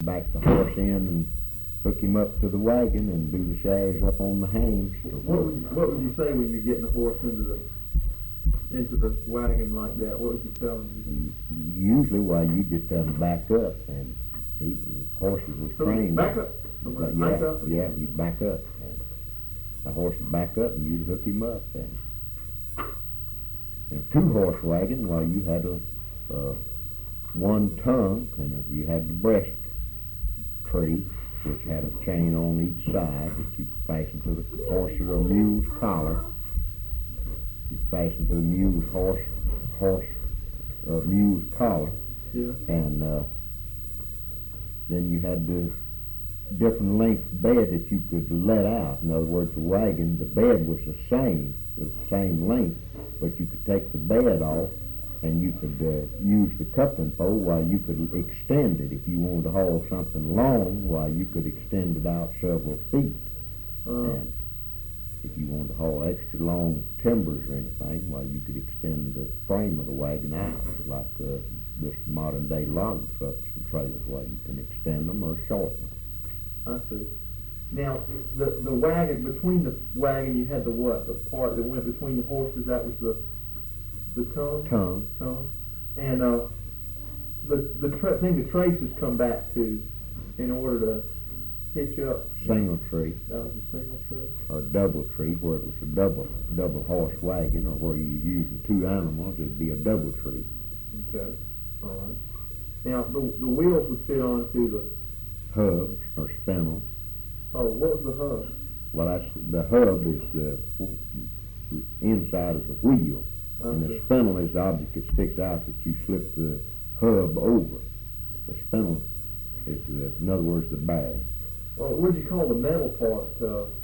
back the horse in and hook him up to the wagon and do the shafts up on the hames. What would you say when you're getting the horse into the wagon like that? What was you telling Usually, you just tell him back up, and horses was trained. Back up. Back up. Yeah, you back up, and the horse would back up, and you'd hook him up. And in a 2-horse wagon, you had a one tongue, and you had the breast tree, which had a chain on each side that you fastened to the horse's or mule's collar. You fastened to the mule's mule's collar. Yeah. And then you had the different length bed that you could let out. In other words, the wagon, the bed was the same length, but you could take the bed off, and you could use the coupling pole while you could extend it. If you wanted to haul something long, you could extend it out several feet. And if you wanted to haul extra long timbers or anything, you could extend the frame of the wagon out, like this modern day log trucks and trailers, you can extend them or shorten them. I see. Now, the wagon, between the wagon you had the part that went between the horses, that was the tongue? Tongue. And the thing the traces come back to in order to hitch up. Single tree. That was a single tree? Or double tree, where it was a double horse wagon, or where you're using 2 animals, it'd be a double tree. Okay, all right. Now, the wheels would fit onto the hubs or spindle. Oh, what was the hub? Well, the hub is the inside of the wheel, and the spindle is the object that sticks out that you slip the hub over. The spindle is, in other words, the bag. Well, what did you call the metal part?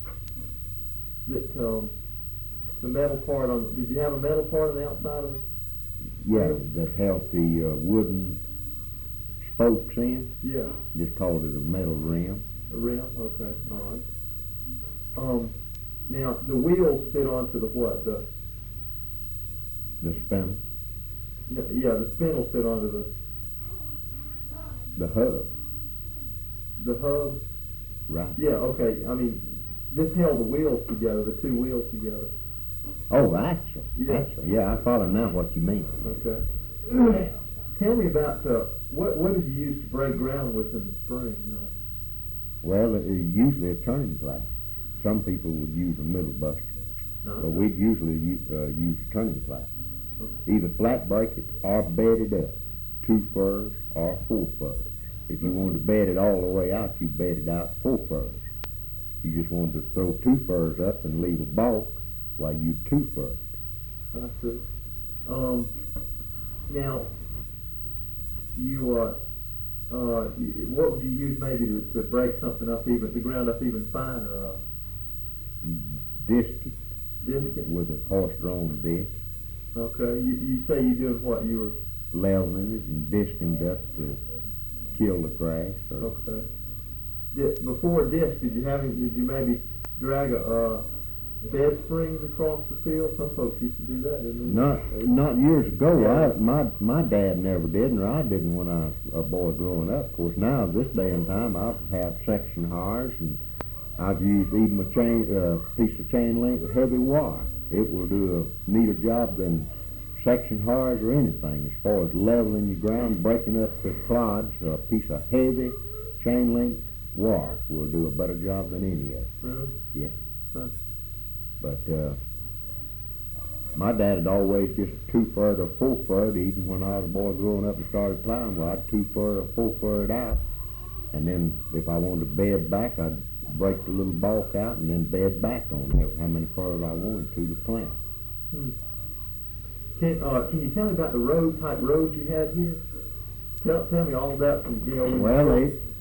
The metal part on. Did you have a metal part on the outside of it? Yeah, that held the wooden spokes in. Yeah. Just called it a metal rim. A rim? Okay, all right. Now, the wheels fit onto the what? The spindle. Yeah, the spindle fit onto the hub. The hub? Right. Yeah, okay. I mean, this held the wheels together, the 2 wheels together. Oh, actually. Yeah. Actually, yeah, I follow now what you mean. Okay. Tell me about, what did you use to break ground with in the spring? Well, usually a turning plow. Some people would use a middle buster, but we'd usually use a turning plow. Okay. Either flat break it or bed it up, 2 furrows or 4 furrows. If you wanted to bed it all the way out, you bed it out 4 furrows. You just wanted to throw 2 furrows up and leave a balk while you 2 furrows. I see. Now, what would you use maybe to break something up the ground up even finer? Disc it. Disc it? With a horse-drawn disc. Okay. You say you're doing what? You were leveling it and disking it up to kill the grass. Okay. Before a disc, did you maybe drag a bed springs across the field? Some folks used to do that, didn't they? Not years ago. Yeah. My dad never did, and I didn't when I was a boy growing up. Of course, now this day and time, I have section hires, and I've used even a piece of chain link with heavy wire. It will do a neater job than section hires or anything as far as leveling your ground, breaking up the clods. A piece of heavy chain link wire will do a better job than any of it. Really? Yeah. Huh. But my dad had always just 2-furrowed or 4-furrowed, even when I was a boy growing up and started plowing. Well, I'd 2-furrow or 4-furrowed out, and then if I wanted to bed back, I'd break the little balk out and then bed back on it, how many furrows I wanted to plant. Can you tell me about the type roads you had here? Tell me all about them. Well,